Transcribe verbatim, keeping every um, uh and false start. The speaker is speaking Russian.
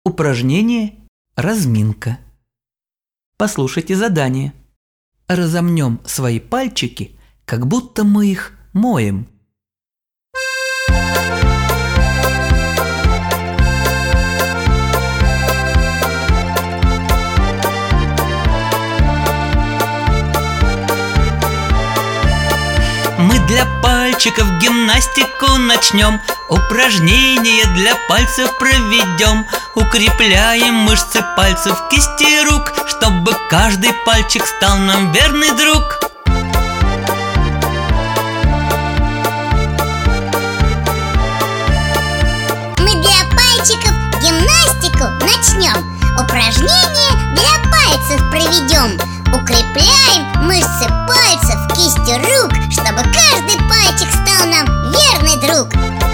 Упражнение «Разминка». Послушайте задание. Разомнем свои пальчики, как будто мы их моем. Мы для пальчиков гимнастику начнем, упражнения для пальцев проведем. Укрепляем мышцы пальцев, кисти рук, чтобы каждый пальчик стал нам верный друг. Мы для пальчиков гимнастику начнем, упражнения для пальцев проведем. Укрепляем мышцы пальцев, кисти рук, чтобы каждый пальчик стал нам верный друг.